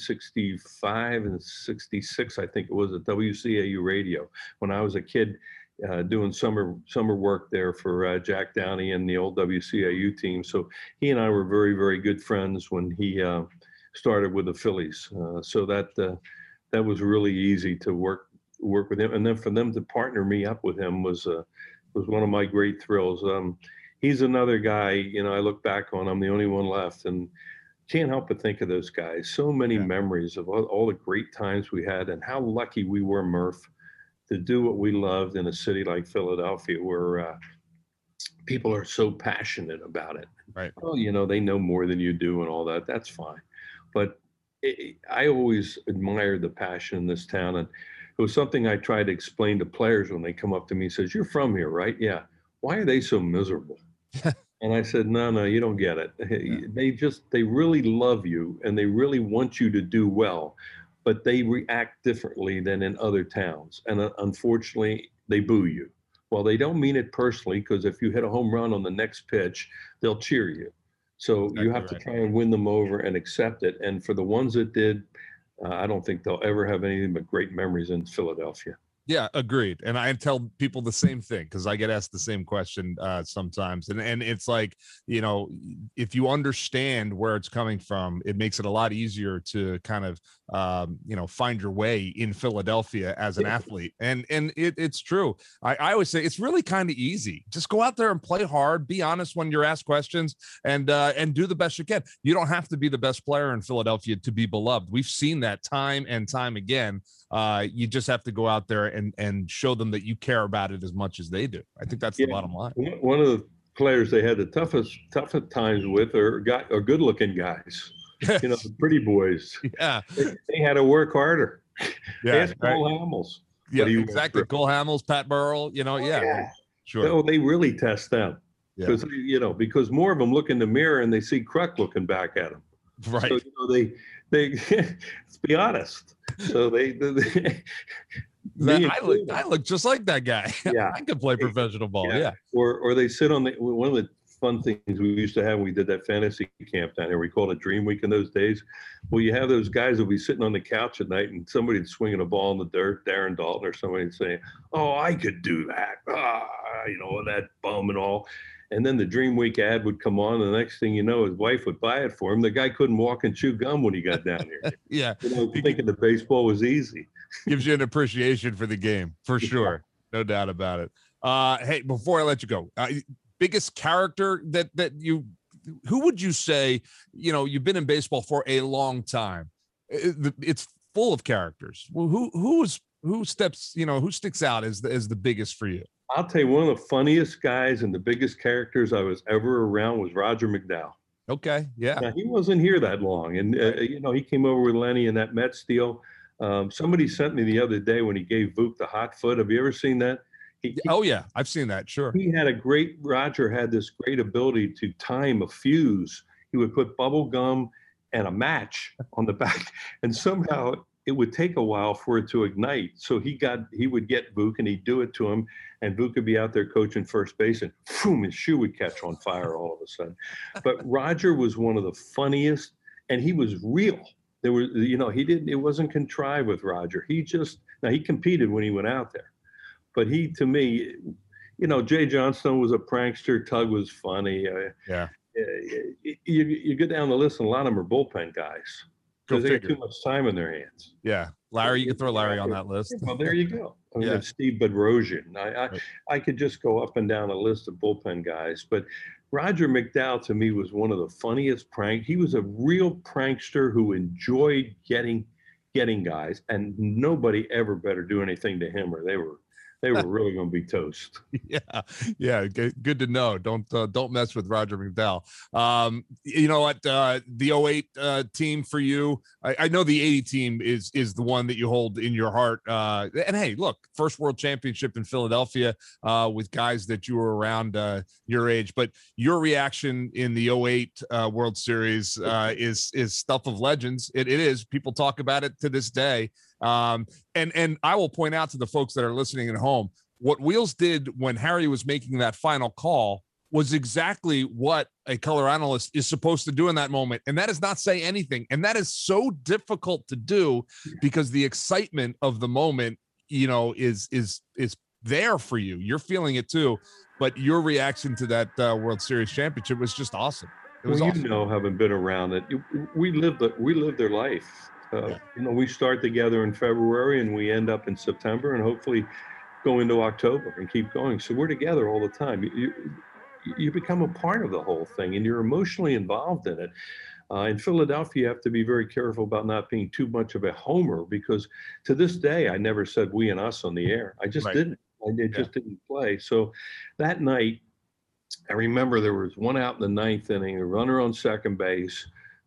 1965 and 66, I think it was, at WCAU Radio, when I was a kid. Doing summer work there for Jack Downey and the old WCAU team. So he and I were very, very good friends when he started with the Phillies. So that was really easy to work with him. And then for them to partner me up with him was one of my great thrills. He's another guy, you know, I look back on, I'm the only one left, and can't help but think of those guys. So many memories of all the great times we had, and how lucky we were, Murph, to do what we loved in a city like Philadelphia, where people are so passionate about it. Right. Well, you know, they know more than you do and all that. That's fine. But I always admired the passion in this town. And it was something I tried to explain to players when they come up to me and says, you're from here, right? Yeah. Why are they so miserable? And I said, no, you don't get it. They really love you, and they really want you to do well. But they react differently than in other towns. And unfortunately, they boo you. Well, they don't mean it personally, because if you hit a home run on the next pitch, they'll cheer you. So you have to try and win them over and accept it. And for the ones that did, I don't think they'll ever have anything but great memories in Philadelphia. Yeah, agreed. And I tell people the same thing, because I get asked the same question sometimes. And it's like, you know, if you understand where it's coming from, it makes it a lot easier to kind of, you know, find your way in Philadelphia as an athlete. And it's true. I always say it's really kind of easy. Just go out there and play hard, be honest when you're asked questions, and do the best you can. You don't have to be the best player in Philadelphia to be beloved. We've seen that time and time again. You just have to go out there and show them that you care about it as much as they do. I think that's the bottom line. One of the players they had the toughest times with are good-looking guys. You know, the pretty boys. Yeah, they had to work harder. Yeah, ask Cole Hamels. Yeah, exactly. Cole Hamels, Pat Burrell. You know, sure. No, they really test them. Yeah. Because more of them look in the mirror and they see Kruk looking back at them. Right. So, they let's be honest. So I look just like that guy. Yeah. I could play professional ball. Yeah. Or they sit on one of the fun things we used to have when we did that fantasy camp down here. We called it Dream Week in those days. Well, you have those guys who'll be sitting on the couch at night and somebody'd swinging a ball in the dirt, Darren Dalton or somebody saying, "Oh, I could do that." That bum and all. And then the Dream Week ad would come on. And the next thing you know, his wife would buy it for him. The guy couldn't walk and chew gum when he got down here. Yeah. Thinking the baseball was easy. Gives you an appreciation for the game, for sure. No doubt about it. Hey, before I let you go, biggest character who would you say, you've been in baseball for a long time. It's full of characters. Well, who sticks out as the biggest for you? I'll tell you, one of the funniest guys and the biggest characters I was ever around was Roger McDowell. Okay. Yeah. Now, he wasn't here that long. And, he came over with Lenny in that Mets deal. Somebody sent me the other day when he gave Vuk the hot foot. Have you ever seen that? Oh, yeah. I've seen that. Sure. Roger had this great ability to time a fuse. He would put bubble gum and a match on the back, and somehow it would take a while for it to ignite. So he would get Vuk and he'd do it to him, and Vuk would be out there coaching first base, and boom, his shoe would catch on fire all of a sudden. But Roger was one of the funniest, and he was real. There was, it wasn't contrived with Roger. He competed when he went out there. But to me, Jay Johnstone was a prankster. Tug was funny. Yeah. You go down the list, and a lot of them are bullpen guys because they got too much time in their hands. Yeah. Larry, you can throw Larry on that list. Well, there you go. Steve Bedrosian. I could just go up and down a list of bullpen guys. But Roger McDowell, to me, was one of the funniest He was a real prankster who enjoyed getting guys, and nobody ever better do anything to him, or they were really going to be toast. Yeah. Good to know. Don't mess with Roger McDowell. You know what? The 08 team for you. I know the 80 team is the one that you hold in your heart. And hey, look, first World Championship in Philadelphia with guys that you were around your age. But your reaction in the 08 World Series is stuff of legends. It is. People talk about it to this day. And I will point out to the folks that are listening at home, what Wheels did when Harry was making that final call was exactly what a color analyst is supposed to do in that moment. And that is not say anything. And that is so difficult to do because the excitement of the moment, is there for you. You're feeling it too, but your reaction to that World Series championship was just awesome. It was awesome. Having been around it, we lived their life. We start together in February and we end up in September and hopefully go into October and keep going. So we're together all the time. You become a part of the whole thing and you're emotionally involved in it. In Philadelphia, you have to be very careful about not being too much of a homer because to this day, I never said we and us on the air. I just didn't. It just didn't play. So that night, I remember there was one out in the ninth inning, a runner on second base.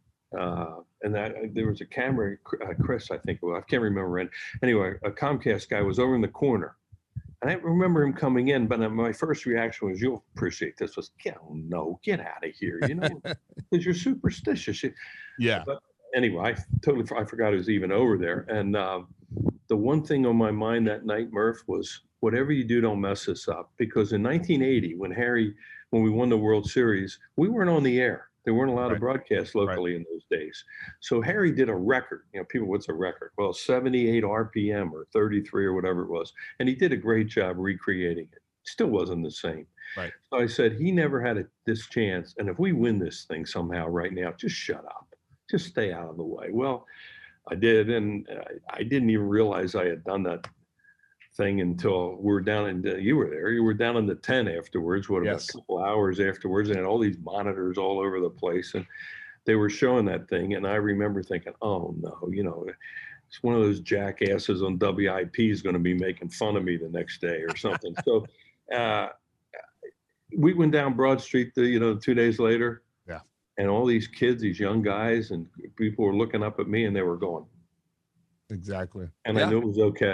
And there was a camera, Chris, I think, I can't remember. Anyway, a Comcast guy was over in the corner. And I remember him coming in, but my first reaction was, you'll appreciate this, was, get out of here, because you're superstitious. Yeah. But anyway, I forgot he was even over there. And the one thing on my mind that night, Murph, was whatever you do, don't mess this up. Because in 1980, when we won the World Series, we weren't on the air. They weren't allowed to broadcast locally in those days. So Harry did a record. People, what's a record? Well, 78 RPM or 33 or whatever it was. And he did a great job recreating it. Still wasn't the same. Right. So I said, he never had this chance. And if we win this thing somehow right now, just shut up. Just stay out of the way. Well, I did. And I didn't even realize I had done that thing until we were down in you were there. You were down in the 10 afterwards. About a couple hours afterwards, and had all these monitors all over the place, and they were showing that thing. And I remember thinking, oh no, it's one of those jackasses on WIP is going to be making fun of me the next day or something. So we went down Broad Street, 2 days later. Yeah. And all these kids, these young guys, and people were looking up at me, and they were going. Exactly. And I knew it was okay.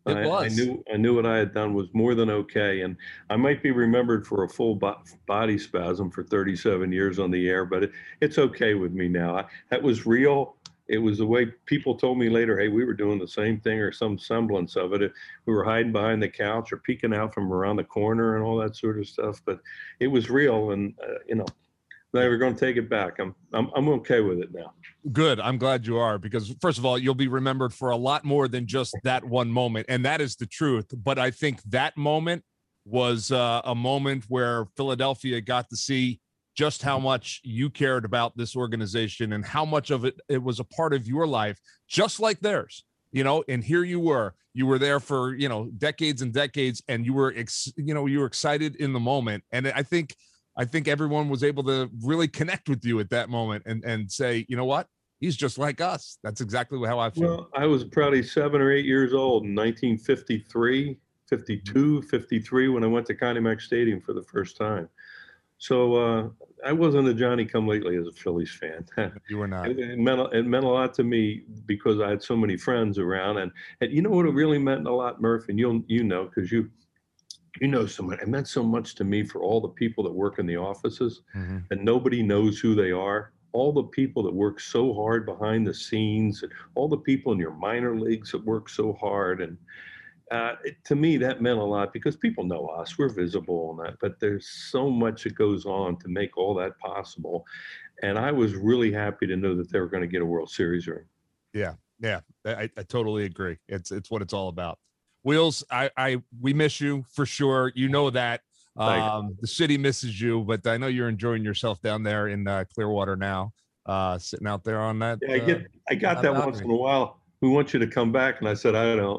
I knew what I had done was more than okay, and I might be remembered for a full body spasm for 37 years on the air, but it's okay with me now. That was real. It was the way people told me later, hey, we were doing the same thing or some semblance of it. We were hiding behind the couch or peeking out from around the corner and all that sort of stuff. But it was real, and never going to take it back. I'm okay with it now. Good. I'm glad you are, because first of all, you'll be remembered for a lot more than just that one moment, and that is the truth. But I think that moment was a moment where Philadelphia got to see just how much you cared about this organization and how much of it was a part of your life, just like theirs, and here you were there for, decades and decades, and you were excited in the moment. And I think everyone was able to really connect with you at that moment and say, you know what, he's just like us. That's exactly how I feel. Well, I was probably 7 or 8 years old in 1953, 52, 53, when I went to Connie Mack Stadium for the first time. So I wasn't a Johnny-come-lately as a Phillies fan. You were not. It meant a lot to me because I had so many friends around, and you know what it really meant a lot, Murph, and you know, because you know so much. It meant so much to me for all the people that work in the offices, and nobody knows who they are. All the people that work so hard behind the scenes, and all the people in your minor leagues that work so hard, and to me, that meant a lot because people know us, we're visible and that, but there's so much that goes on to make all that possible. And I was really happy to know that they were going to get a World Series ring. Yeah. I totally agree. It's what it's all about. Wheels, we miss you for sure. You know that. The city misses you, but I know you're enjoying yourself down there in Clearwater now, sitting out there on that. Yeah, I got that once in a while. We want you to come back. And I said, I don't.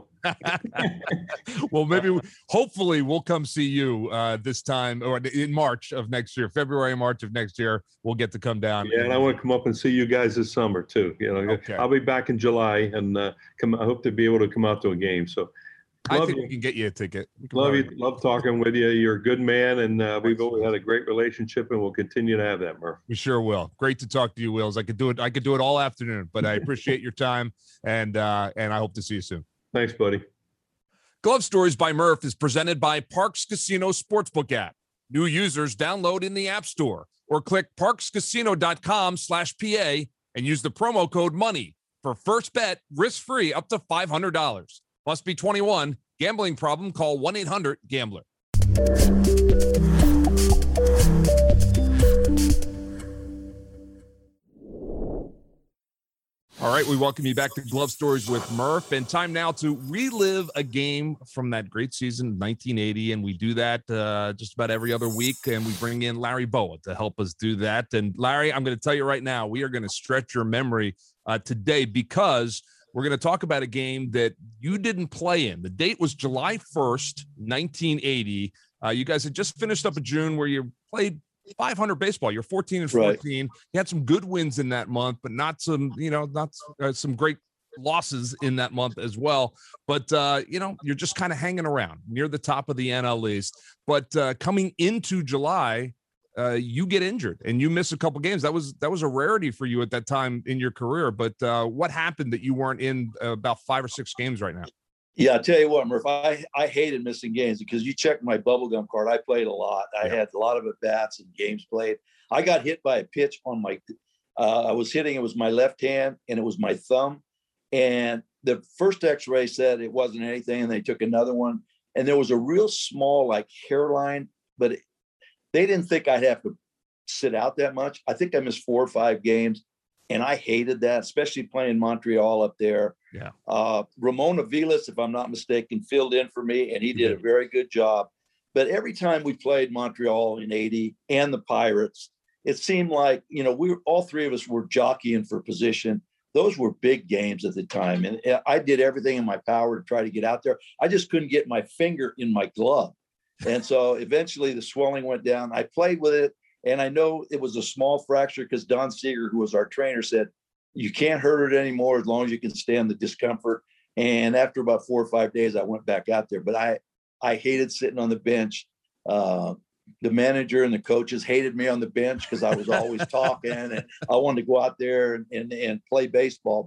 Well, maybe hopefully we'll come see you this time, or in March of next year, February, March of next year, we'll get to come down. Yeah, and I want to come up and see you guys this summer too. Okay. I'll be back in July, and I hope to be able to come out to a game. So I think we can get you a ticket. Love talking with you. You're a good man, and we've always had a great relationship, and we'll continue to have that, Murph. We sure will. Great to talk to you, Wills. I could do it all afternoon, but I appreciate your time, and I hope to see you soon. Thanks, buddy. Glove Stories by Murph is presented by Parx Casino Sportsbook app. New users download in the App Store or click parxcasino.com/PA and use the promo code MONEY for first bet risk-free up to $500. Must be 21. Gambling problem? Call 1-800-GAMBLER. All right, we welcome you back to Glove Stories with Murph, and time now to relive a game from that great season, 1980, and we do that just about every other week, and we bring in Larry Bowa to help us do that. And Larry, I'm going to tell you right now, we are going to stretch your memory today because we're going to talk about a game that you didn't play in. The date was July 1st, 1980. You guys had just finished up a June where you played 500 baseball. You're 14 and 14. Right. You had some good wins in that month, but not some great losses in that month as well. But, you're just kind of hanging around near the top of the NL East. But coming into July, you get injured and you miss a couple games. That was a rarity for you at that time in your career. But what happened that you weren't in about 5 or 6 games right now? Yeah, I'll tell you what, Murph, I hated missing games because you checked my bubblegum card. I played a lot. I had a lot of at-bats and games played. I got hit by a pitch on my I was hitting, it was my left hand and it was my thumb. And the first x-ray said it wasn't anything, and they took another one. And there was a real small hairline, but they didn't think I'd have to sit out that much. I think I missed 4 or 5 games. And I hated that, especially playing Montreal up there. Yeah. Ramon Aviles, if I'm not mistaken, filled in for me, and he did a very good job. But every time we played Montreal in 80 and the Pirates, it seemed like, all three of us were jockeying for position. Those were big games at the time. And I did everything in my power to try to get out there. I just couldn't get my finger in my glove. And so eventually the swelling went down. I played with it. And I know it was a small fracture because Don Seeger, who was our trainer, said, you can't hurt it anymore as long as you can stand the discomfort. And after about 4 or 5 days, I went back out there. But I hated sitting on the bench. The manager and the coaches hated me on the bench because I was always talking, and I wanted to go out there and play baseball. But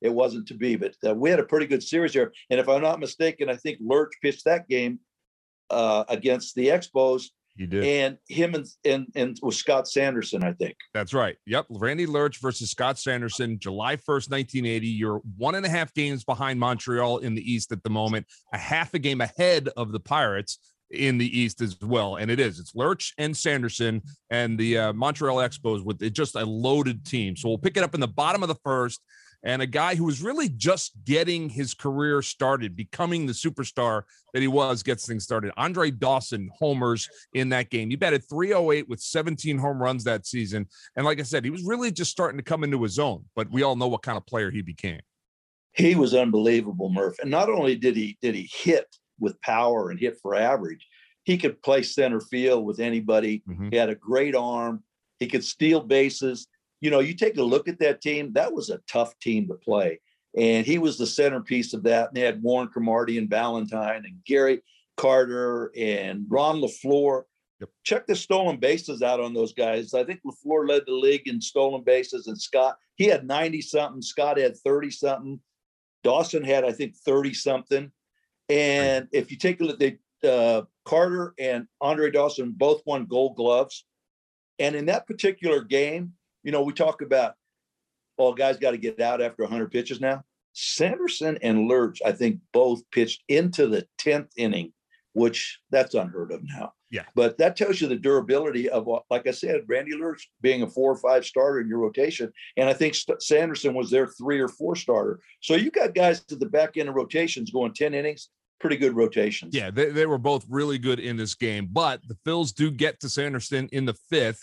it wasn't to be. But we had a pretty good series here. And if I'm not mistaken, I think Lurch pitched that game against the Expos. He did. And him and with Scott Sanderson, I think. That's right. Yep. Randy Lurch versus Scott Sanderson, July 1st, 1980. You're 1.5 games behind Montreal in the East at the moment, a half a game ahead of the Pirates in the East as well. And it's Lurch and Sanderson and the Montreal Expos with just a loaded team. So we'll pick it up in the bottom of the first. And a guy who was really just getting his career started, becoming the superstar that he was, gets things started. Andre Dawson homers in that game. He batted .308 with 17 home runs that season. And like I said, he was really just starting to come into his own, but we all know what kind of player he became. He was unbelievable, Murph. And not only did he hit with power and hit for average, he could play center field with anybody. Mm-hmm. He had a great arm. He could steal bases. You know, you take a look at that team, that was a tough team to play. And he was the centerpiece of that. And they had Warren Cromartie and Valentine and Gary Carter and Ron LaFleur. Yep. Check the stolen bases out on those guys. I think LaFleur led the league in stolen bases, and Scott, he had 90-something. Scott had 30-something. Dawson had, I think, 30-something. And if you take a look, Carter and Andre Dawson both won Gold Gloves. And in that particular game, you know, we talk about, guys got to get out after 100 pitches now. Sanderson and Lurch, I think, both pitched into the 10th inning, which that's unheard of now. Yeah. But that tells you the durability of, like I said, Randy Lurch being a 4 or 5 starter in your rotation. And I think Sanderson was their 3 or 4 starter. So you got guys at the back end of rotations going 10 innings, pretty good rotations. Yeah, they were both really good in this game. But the Phils do get to Sanderson in the 5th.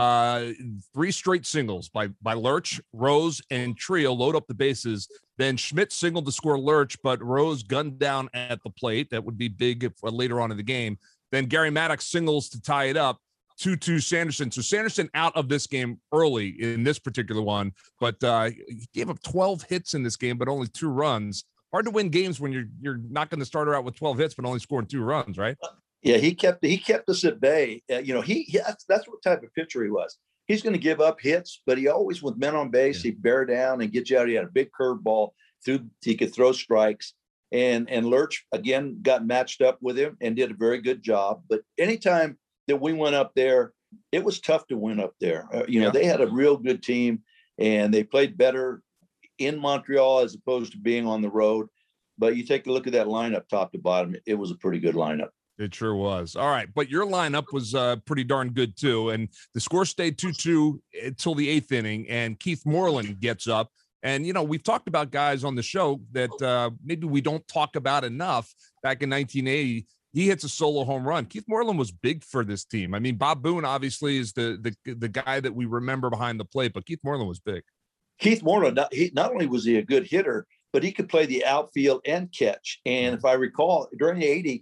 3 straight singles by Lurch, Rose, and Trio load up the bases. Then Schmidt singled to score Lurch, but Rose gunned down at the plate. That would be big if, later on in the game. Then Gary Maddox singles to tie it up. 2-2 Sanderson. So Sanderson out of this game early in this particular one, but he gave up 12 hits in this game, but only 2 runs. Hard to win games when you're not going to start her out with 12 hits, but only scoring 2 runs, right? Yeah, he kept us at bay. You know, that's what type of pitcher he was. He's going to give up hits, but he always, with men on base, he'd bear down and get you out. He had a big curveball. He could throw strikes. And Lurch, again, got matched up with him and did a very good job. But anytime that we went up there, it was tough to win up there. They had a real good team, and they played better in Montreal as opposed to being on the road. But you take a look at that lineup top to bottom, it was a pretty good lineup. It sure was. All right. But your lineup was pretty darn good, too. And the score stayed 2-2 until the 8th inning. And Keith Moreland gets up. And, we've talked about guys on the show that maybe we don't talk about enough. Back in 1980, he hits a solo home run. Keith Moreland was big for this team. I mean, Bob Boone obviously is the guy that we remember behind the plate, but Keith Moreland was big. Keith Moreland, not only was he a good hitter, but he could play the outfield and catch. And if I recall, during the 80s,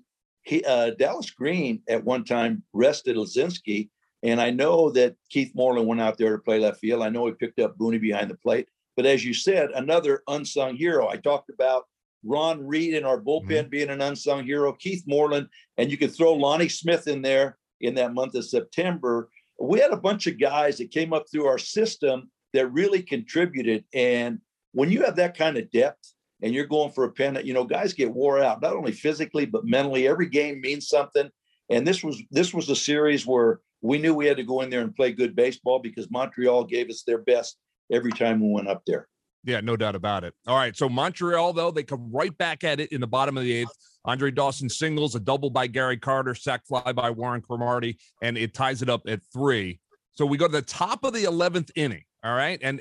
Dallas Green at one time rested Lazinski, and I know that Keith Moreland went out there to play left field. I know he picked up Booney behind the plate, but as you said, another unsung hero. I talked about Ron Reed in our bullpen being an unsung hero, Keith Moreland, and you could throw Lonnie Smith in there in that month of September. We had a bunch of guys that came up through our system that really contributed. And when you have that kind of depth, and you're going for a pennant, guys get wore out, not only physically, but mentally. Every game means something. And this was a series where we knew we had to go in there and play good baseball because Montreal gave us their best every time we went up there. Yeah, no doubt about it. All right. So Montreal, though, they come right back at it in the bottom of the 8th. Andre Dawson singles, a double by Gary Carter, sac fly by Warren Cromartie, and it ties it up at 3. So we go to the top of the 11th inning. All right. And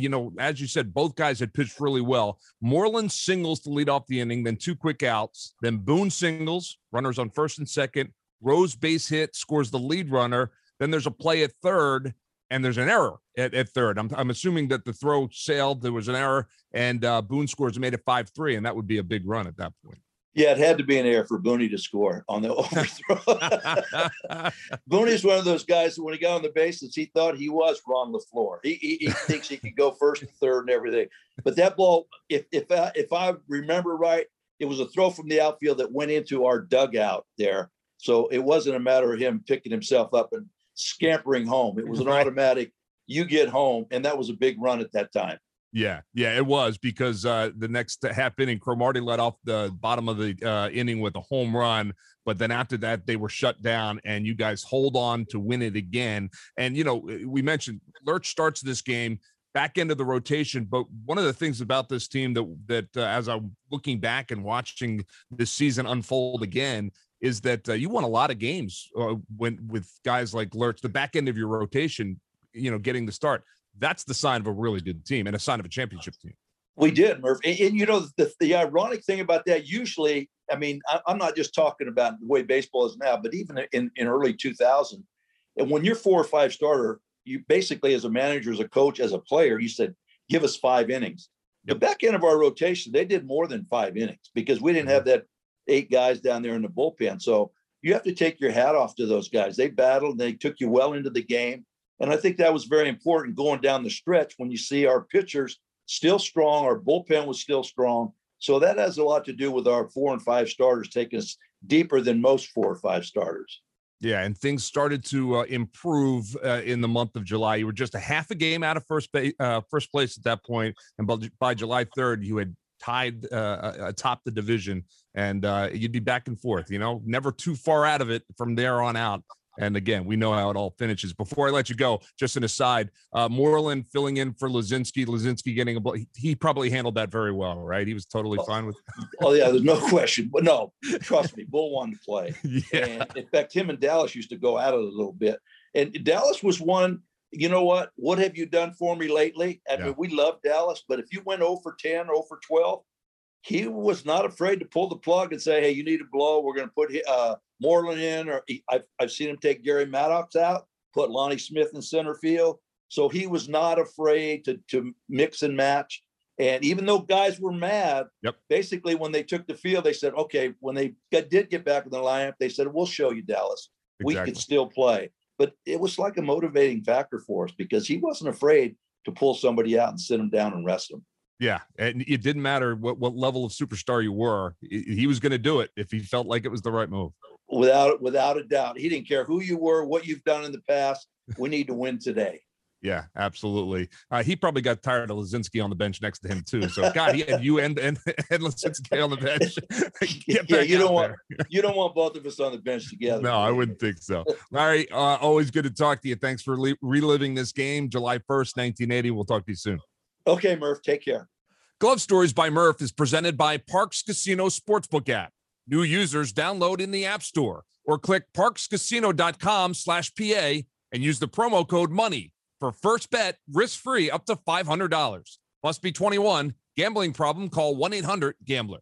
as you said, both guys had pitched really well. Moreland singles to lead off the inning, then 2 quick outs. Then Boone singles, runners on first and second. Rose base hit, scores the lead runner. Then there's a play at third, and there's an error at third. I'm assuming that the throw sailed. There was an error, and Boone scores and made it 5-3, and that would be a big run at that point. Yeah, it had to be an error for Booney to score on the overthrow. Booney's one of those guys that when he got on the bases, he thought he was Ron LaFleur. He thinks he could go first and third and everything. But that ball, if I remember right, it was a throw from the outfield that went into our dugout there. So it wasn't a matter of him picking himself up and scampering home. It was an automatic, you get home, and that was a big run at that time. Yeah, it was because the next half inning, Cromartie led off the bottom of the inning with a home run. But then after that, they were shut down, and you guys hold on to win it again. And, we mentioned Lurch starts this game back into the rotation. But one of the things about this team that as I'm looking back and watching this season unfold again, is that you won a lot of games with guys like Lurch, the back end of your rotation, getting the start. That's the sign of a really good team and a sign of a championship team. We did, Murph. And the ironic thing about that, usually, I mean, I'm not just talking about the way baseball is now, but even in early 2000, and when you're 4 or 5 starter, you basically, as a manager, as a coach, as a player, you said, give us 5 innings. The back end of our rotation, they did more than 5 innings because we didn't have that 8 guys down there in the bullpen. So you have to take your hat off to those guys. They battled, they took you well into the game. And I think that was very important going down the stretch when you see our pitchers still strong, our bullpen was still strong. So that has a lot to do with our 4 and 5 starters taking us deeper than most 4 or 5 starters. Yeah, and things started to improve in the month of July. You were just a half a game out of first place at that point, and by July 3rd, you had tied atop the division, and you'd be back and forth. Never too far out of it from there on out. And again, we know how it all finishes. Before I let you go, just an aside, Moreland filling in for Lazinski getting a ball. He probably handled that very well, right? He was totally fine with it. Oh, yeah, there's no question. But no, trust me, Bull wanted to play. Yeah. And in fact, him and Dallas used to go at it a little bit. And Dallas was one, you know what? What have you done for me lately? I mean, we love Dallas, but if you went 0 for 10, 0 for 12, he was not afraid to pull the plug and say, hey, you need a blow. We're going to put Moreland in. Or I've seen him take Gary Maddox out, put Lonnie Smith in center field. So he was not afraid to mix and match. And even though guys were mad, basically when they took the field, they said, okay, when they did get back in the lineup, they said, we'll show you, Dallas. Exactly. We could still play. But it was like a motivating factor for us because he wasn't afraid to pull somebody out and sit him down and rest him. Yeah, and it didn't matter what level of superstar you were. He was going to do it if he felt like it was the right move. Without a doubt. He didn't care who you were, what you've done in the past. We need to win today. Yeah, absolutely. He probably got tired of Lazinski on the bench next to him too. So God, he had you and Lazinski on the bench. You don't want both of us on the bench together. No, I wouldn't think so. Larry, always good to talk to you. Thanks for reliving this game, July 1st, 1980. We'll talk to you soon. Okay, Murph, take care. Glove Stories by Murph is presented by Parx Casino Sportsbook app. New users download in the App Store or click parxcasino.com/PA and use the promo code MONEY for first bet risk-free up to $500. Must be 21. Gambling problem? Call 1-800-GAMBLER.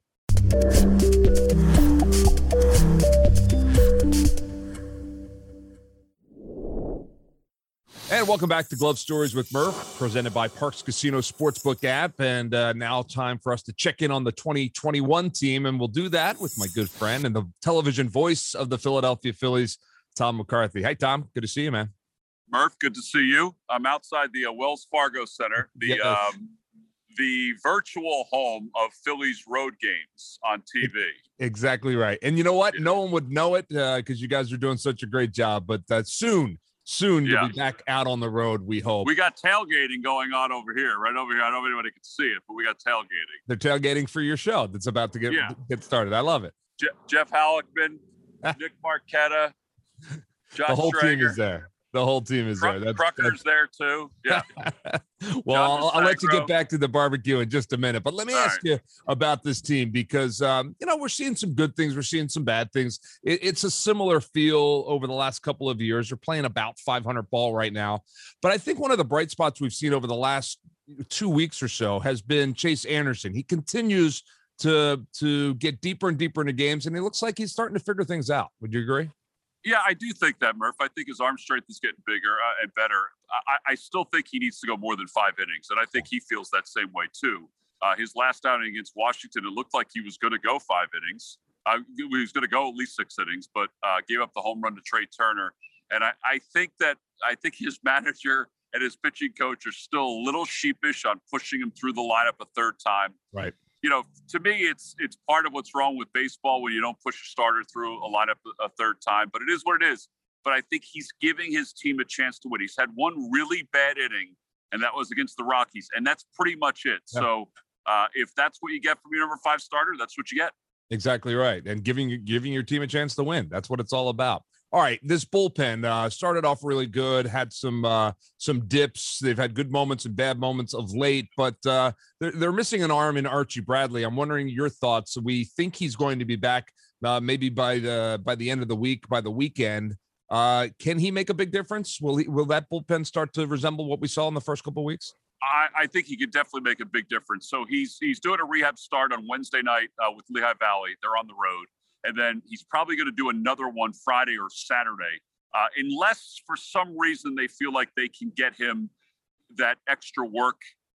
And welcome back to Glove Stories with Murph, presented by Parx Casino Sportsbook app. And now time for us to check in on the 2021 team. And we'll do that with my good friend and the television voice of the Philadelphia Phillies, Tom McCarthy. Hey, Tom. Good to see you, man. Murph, good to see you. I'm outside the Wells Fargo Center, the virtual home of Phillies road games on TV. Exactly right. And you know what? No one would know it because you guys are doing such a great job. But soon you'll be back out on the road, we hope. We got tailgating going on over here, right over here. I don't know if anybody can see it, but we got tailgating. They're tailgating for your show that's about to get started. I love it. Jeff Halleckman, Nick Marquetta, Josh the whole Traeger. team is there. The whole team is there. Krucker's there too. Yeah. Well, I'll let you get back to the barbecue in just a minute, but let me ask you about this team because, we're seeing some good things. We're seeing some bad things. It's a similar feel over the last couple of years. We're playing about 500 ball right now, but I think one of the bright spots we've seen over the last 2 weeks or so has been Chase Anderson. He continues to get deeper and deeper into games, and it looks like he's starting to figure things out. Would you agree? Yeah, I do think that, Murph. I think his arm strength is getting bigger and better. I still think he needs to go more than 5 innings, and I think he feels that same way too. His last outing against Washington, it looked like he was going to go 5 innings. He was going to go at least 6 innings, but gave up the home run to Trey Turner. And I think his manager and his pitching coach are still a little sheepish on pushing him through the lineup a third time. Right. To me, it's part of what's wrong with baseball when you don't push a starter through a lineup a third time, but it is what it is. But I think he's giving his team a chance to win. He's had one really bad inning and that was against the Rockies. And that's pretty much it. Yeah. So if that's what you get from your number 5 starter, that's what you get. Exactly right. And giving your team a chance to win. That's what it's all about. All right, this bullpen started off really good, had some dips. They've had good moments and bad moments of late, but they're missing an arm in Archie Bradley. I'm wondering your thoughts. We think he's going to be back maybe by the end of the week, by the weekend. Can he make a big difference? Will that bullpen start to resemble what we saw in the first couple of weeks? I think he could definitely make a big difference. So he's doing a rehab start on Wednesday night with Lehigh Valley. They're on the road. And then he's probably going to do another one Friday or Saturday, unless for some reason they feel like they can get him that extra work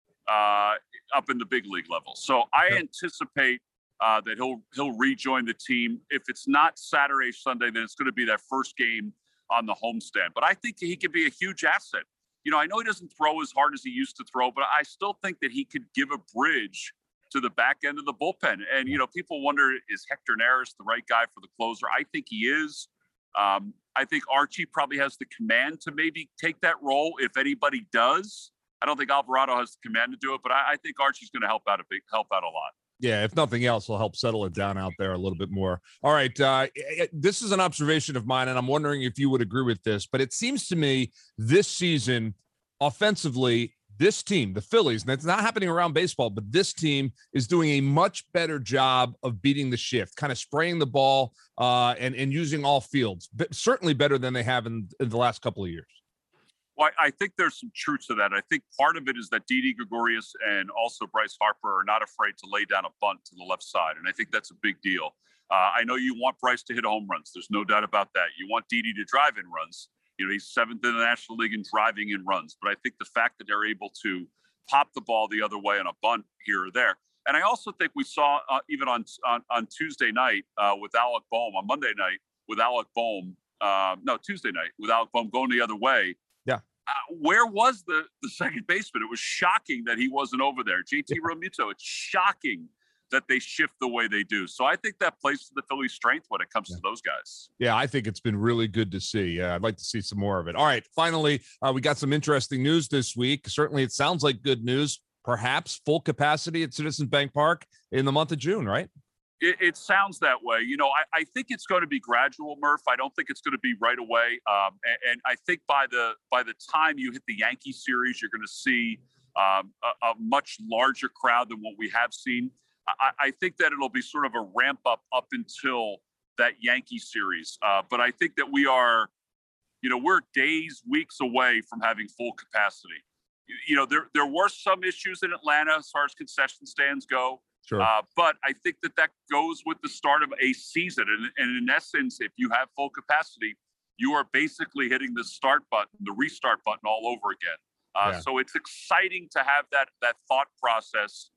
up in the big league level. So I anticipate that he'll rejoin the team. If it's not Saturday, Sunday, then it's going to be that first game on the homestand. But I think he could be a huge asset. You know, I know he doesn't throw as hard as he used to throw, but I still think that he could give a bridge to the back end of the bullpen. And, you know, people wonder, is Hector Neris the right guy for the closer? I think he is. I think Archie probably has the command to maybe take that role if anybody does. I don't think Alvarado has the command to do it, but I think Archie's going to help out a lot. Yeah, if nothing else, he'll help settle it down out there a little bit more. All right, this is an observation of mine, and I'm wondering if you would agree with this, but it seems to me this season, offensively, this team, the Phillies, and it's not happening around baseball, but this team is doing a much better job of beating the shift, kind of spraying the ball and using all fields, but certainly better than they have in the last couple of years. Well, I think there's some truth to that. I think part of it is that Didi Gregorius and also Bryce Harper are not afraid to lay down a bunt to the left side, and I think that's a big deal. I know you want Bryce to hit home runs. There's no doubt about that. You want Didi to drive in runs. You know, he's 7th in the National League in driving in runs. But I think the fact that they're able to pop the ball the other way on a bunt here or there. And I also think we saw even on Tuesday night with Alec Bohm, on Monday night with Alec Bohm, Tuesday night with Alec Bohm going the other way. Yeah. Where was the second baseman? It was shocking that he wasn't over there. JT Realmuto, it's shocking that they shift the way they do. So I think that plays to the Phillies' strength when it comes to those guys. Yeah, I think it's been really good to see. I'd like to see some more of it. All right, finally, we got some interesting news this week. Certainly, it sounds like good news. Perhaps full capacity at Citizens Bank Park in the month of June, right? It sounds that way. You know, I think it's going to be gradual, Murph. I don't think it's going to be right away. And I think by the time you hit the Yankee series, you're going to see a much larger crowd than what we have seen. I think that it'll be sort of a ramp up until that Yankee series. But I think that we are, you know, we're days, weeks away from having full capacity. You know, there were some issues in Atlanta as far as concession stands go. Sure. But I think that goes with the start of a season. And in essence, if you have full capacity, you are basically hitting the start button, the restart button all over again. So it's exciting to have that thought process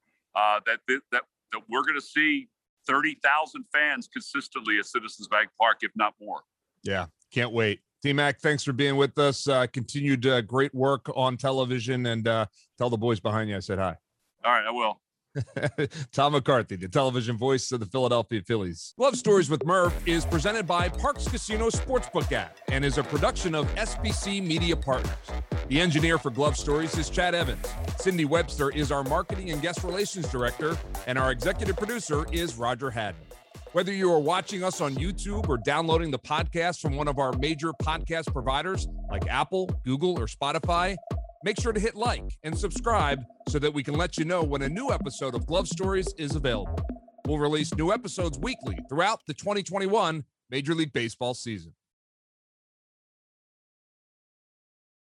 that we're going to see 30,000 fans consistently at Citizens Bank Park, if not more. Yeah, can't wait. T-Mac, thanks for being with us. Continued great work on television, and tell the boys behind you I said hi. All right, I will. Tom McCarthy, the television voice of the Philadelphia Phillies. Glove Stories with Murph is presented by Parks Casino Sportsbook app and is a production of SBC Media Partners. The engineer for Glove Stories is Chad Evans. Cindy Webster is our marketing and guest relations director, and our executive producer is Roger Haddon. Whether you are watching us on YouTube or downloading the podcast from one of our major podcast providers like Apple, Google, or Spotify, make sure to hit like and subscribe so that we can let you know when a new episode of Glove Stories is available. We'll release new episodes weekly throughout the 2021 Major League Baseball season.